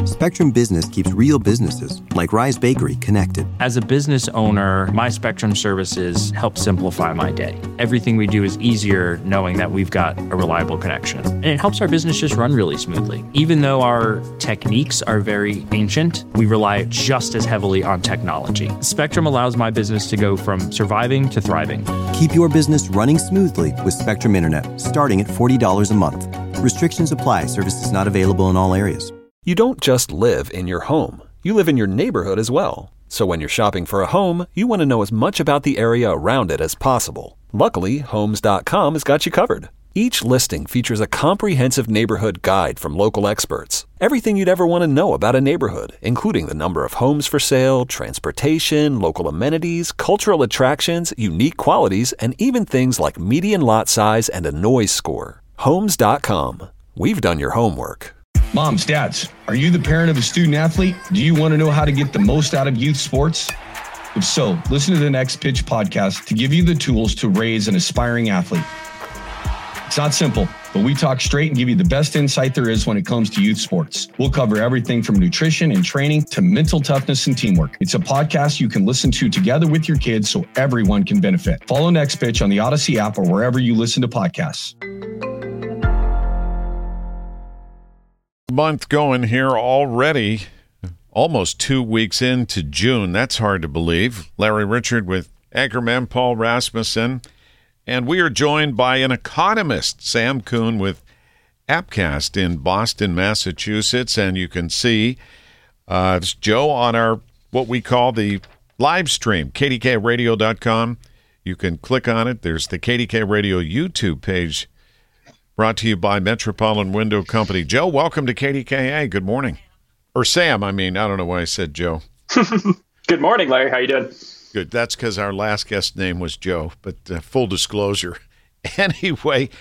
Spectrum Business keeps real businesses, like Rise Bakery, connected. As a business owner, my Spectrum services help simplify my day. Everything we do is easier knowing that we've got a reliable connection. And it helps our business just run really smoothly. Even though our techniques are very ancient, we rely just as heavily on technology. Spectrum allows my business to go from surviving to thriving. Keep your business running smoothly with Spectrum Internet, starting at $40 a month. Restrictions apply. Services not available in all areas. You don't just live in your home. You live in your neighborhood as well. So when you're shopping for a home, you want to know as much about the area around it as possible. Luckily, Homes.com has got you covered. Each listing features a comprehensive neighborhood guide from local experts. Everything you'd ever want to know about a neighborhood, including the number of homes for sale, transportation, local amenities, cultural attractions, unique qualities, and even things like median lot size and a noise score. Homes.com. We've done your homework. Moms, dads, are you the parent of a student athlete? Do you want to know how to get the most out of youth sports? If so, listen to the Next Pitch podcast to give you the tools to raise an aspiring athlete. It's not simple, but we talk straight and give you the best insight there is when it comes to youth sports. We'll cover everything from nutrition and training to mental toughness and teamwork. It's a podcast you can listen to together with your kids so everyone can benefit. Follow Next Pitch on the Odyssey app or wherever you listen to podcasts. Month going here already, almost 2 weeks into June. That's hard to believe. Larry Richard with anchorman Paul Rasmussen, and we are joined by an economist, Sam Kuhn with Appcast in Boston, Massachusetts, and you can see it's Joe on our what we call the live stream, kdkradio.com. You can click on it. There's the KDK Radio YouTube page. Brought to you by Metropolitan Window Company. Joe, welcome to KDKA. Good morning. Or Sam, I don't know why I said Joe. Good morning, Larry. How you doing? Good. That's because our last guest name was Joe, but full disclosure. Anyway,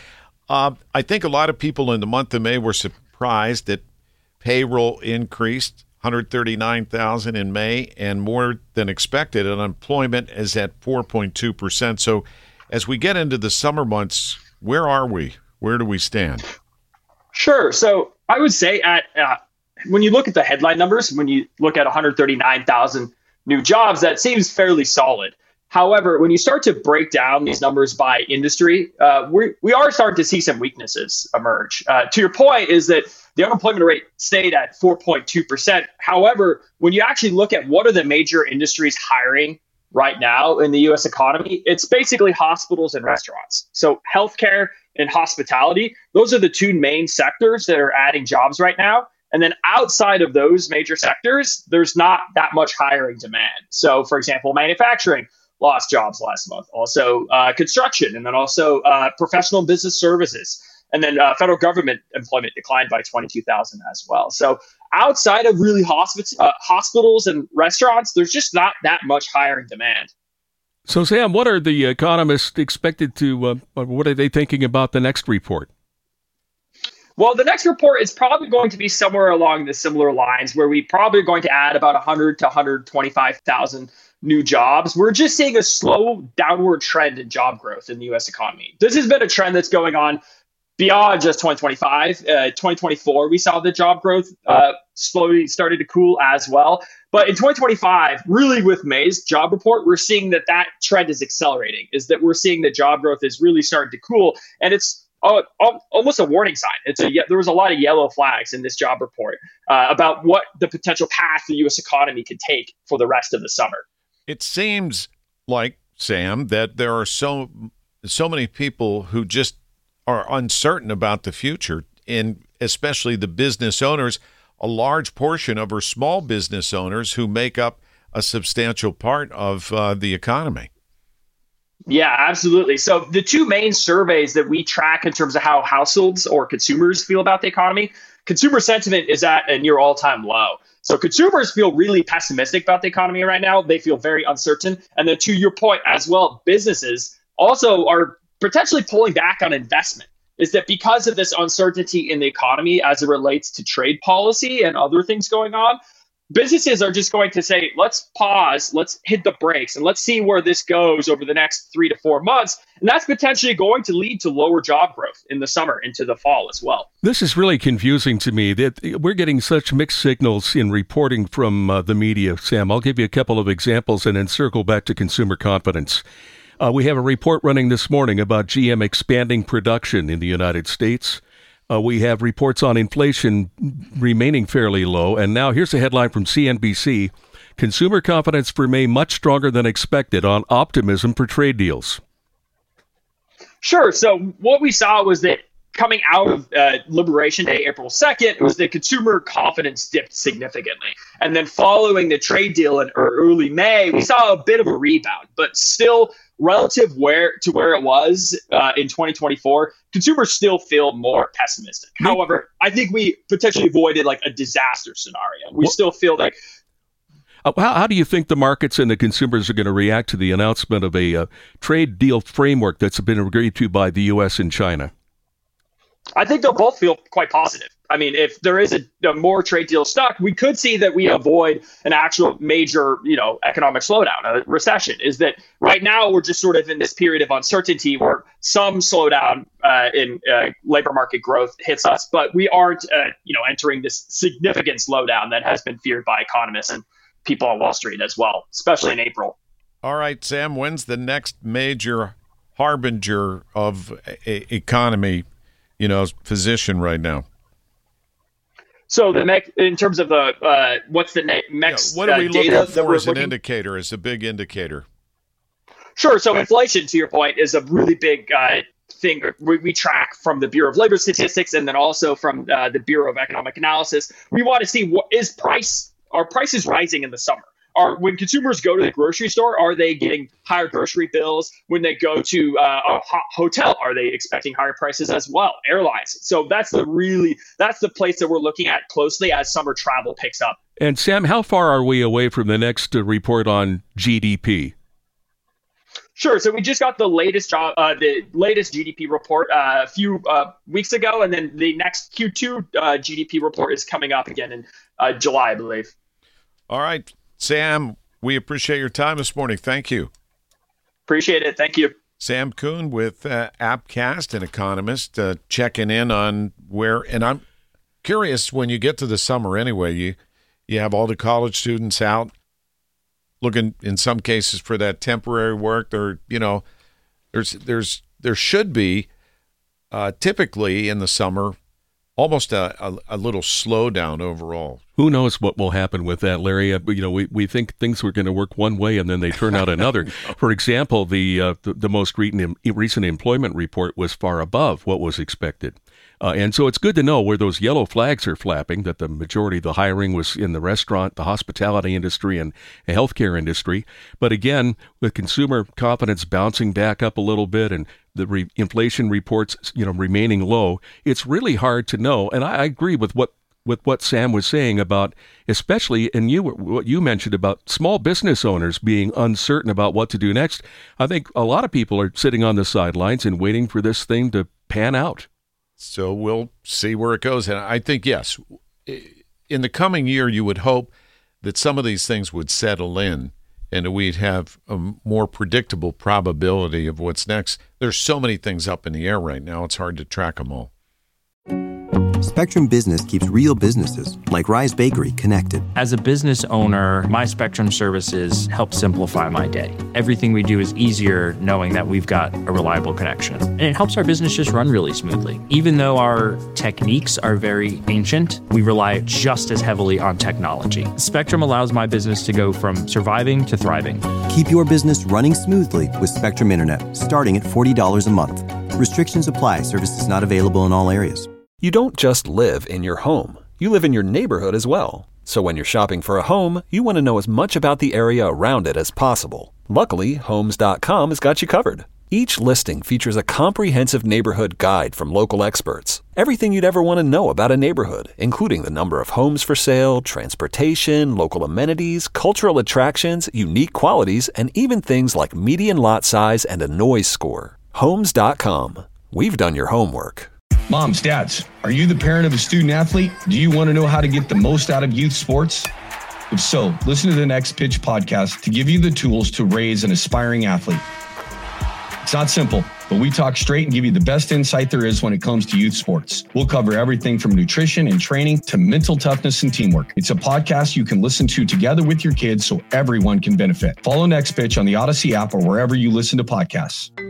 I think a lot of people in the month of May were surprised that payroll increased 139,000 in May and more than expected. Unemployment is at 4.2%. So as we get into the summer months, where are we? Where do we stand? Sure. So I would say when you look at the headline numbers, when you look at 139,000 new jobs, that seems fairly solid. However, when you start to break down these numbers by industry, we are starting to see some weaknesses emerge. To your point is that the unemployment rate stayed at 4.2%. However, when you actually look at what are the major industries hiring right now in the U.S. economy, it's basically hospitals and restaurants. So healthcare and hospitality, those are the two main sectors that are adding jobs right now. And then outside of those major sectors, there's not that much hiring demand. So, for example, manufacturing lost jobs last month. Also construction, and then also professional and business services. And then federal government employment declined by 22,000 as well. So outside of really hospitals and restaurants, there's just not that much hiring demand. So, Sam, what are the economists expected to, what are they thinking about the next report? Well, the next report is probably going to be somewhere along the similar lines where we probably are going to add about 100 to 125,000 new jobs. We're just seeing a slow downward trend in job growth in the U.S. economy. This has been a trend that's going on beyond just 2025. 2024, we saw the job growth slowly started to cool as well. But in 2025, really with May's job report, we're seeing that trend is accelerating, is that we're seeing that job growth is really starting to cool. And it's almost a warning sign. There was a lot of yellow flags in this job report about what the potential path the U.S. economy could take for the rest of the summer. It seems like, Sam, that there are so many people who just are uncertain about the future, and especially the business owners. A large portion of our small business owners who make up a substantial part of the economy. Yeah, absolutely. So the two main surveys that we track in terms of how households or consumers feel about the economy, consumer sentiment is at a near all-time low. So consumers feel really pessimistic about the economy right now. They feel very uncertain. And then to your point as well, businesses also are potentially pulling back on investment. Is that because of this uncertainty in the economy as it relates to trade policy and other things going on, businesses are just going to say, let's pause, let's hit the brakes, and let's see where this goes over the next 3 to 4 months. And that's potentially going to lead to lower job growth in the summer into the fall as well. This is really confusing to me that we're getting such mixed signals in reporting from the media. Sam, I'll give you a couple of examples and then circle back to consumer confidence. We have a report running this morning about GM expanding production in the United States. We have reports on inflation remaining fairly low. And now here's a headline from CNBC. Consumer confidence for May much stronger than expected on optimism for trade deals. Sure. So what we saw was that coming out of Liberation Day, April 2nd, was that consumer confidence dipped significantly. And then following the trade deal in early May, we saw a bit of a rebound, but still relative to where it was in 2024, consumers still feel more pessimistic. However, I think we potentially avoided like a disaster scenario. We still feel like. How do you think the markets and the consumers are going to react to the announcement of a trade deal framework that's been agreed to by the U.S. and China? I think they'll both feel quite positive. I mean, if there is a more trade deal stuck, we could see that we avoid an actual major, economic slowdown, a recession. Is that right now we're just sort of in this period of uncertainty where some slowdown in labor market growth hits us, but we aren't, entering this significant slowdown that has been feared by economists and people on Wall Street as well, especially in April. All right, Sam, when's the next major harbinger of economy, position right now? So in terms of the what's the next what are we looking data for as an indicator, as a big indicator? Sure. So inflation, to your point, is a really big thing we track from the Bureau of Labor Statistics and then also from the Bureau of Economic Analysis. We want to see are prices rising in the summer? When consumers go to the grocery store, are they getting higher grocery bills? When they go to a hotel, are they expecting higher prices as well? Airlines. So that's the place that we're looking at closely as summer travel picks up. And Sam, how far are we away from the next report on GDP? Sure. So we just got the latest GDP report a few weeks ago, and then the next Q2 GDP report is coming up again in July, I believe. All right. Sam, we appreciate your time this morning. Thank you. Appreciate it. Thank you. Sam Kuhn with Appcast, an economist, checking in on where, and I'm curious, when you get to the summer anyway, you have all the college students out looking in some cases for that temporary work. There should be typically in the summer almost a little slowdown overall. Who knows what will happen with that, Larry? We think things were going to work one way and then they turn out another. For example, the most recent employment report was far above what was expected. And so it's good to know where those yellow flags are flapping, that the majority of the hiring was in the restaurant, the hospitality industry, and the healthcare industry. But again, with consumer confidence bouncing back up a little bit and the inflation reports, remaining low, it's really hard to know. And I agree with what Sam was saying about, especially, and what you mentioned about small business owners being uncertain about what to do next. I think a lot of people are sitting on the sidelines and waiting for this thing to pan out. So we'll see where it goes. And I think, yes, in the coming year, you would hope that some of these things would settle in and we'd have a more predictable probability of what's next. There's so many things up in the air right now, it's hard to track them all. Spectrum Business keeps real businesses, like Rise Bakery, connected. As a business owner, my Spectrum services help simplify my day. Everything we do is easier knowing that we've got a reliable connection. And it helps our business just run really smoothly. Even though our techniques are very ancient, we rely just as heavily on technology. Spectrum allows my business to go from surviving to thriving. Keep your business running smoothly with Spectrum Internet, starting at $40 a month. Restrictions apply. Services not available in all areas. You don't just live in your home. You live in your neighborhood as well. So when you're shopping for a home, you want to know as much about the area around it as possible. Luckily, Homes.com has got you covered. Each listing features a comprehensive neighborhood guide from local experts. Everything you'd ever want to know about a neighborhood, including the number of homes for sale, transportation, local amenities, cultural attractions, unique qualities, and even things like median lot size and a noise score. Homes.com. We've done your homework. Moms, dads, are you the parent of a student athlete? Do you want to know how to get the most out of youth sports? If so, listen to the Next Pitch podcast to give you the tools to raise an aspiring athlete. It's not simple, but we talk straight and give you the best insight there is when it comes to youth sports. We'll cover everything from nutrition and training to mental toughness and teamwork. It's a podcast you can listen to together with your kids so everyone can benefit. Follow Next Pitch on the Odyssey app or wherever you listen to podcasts.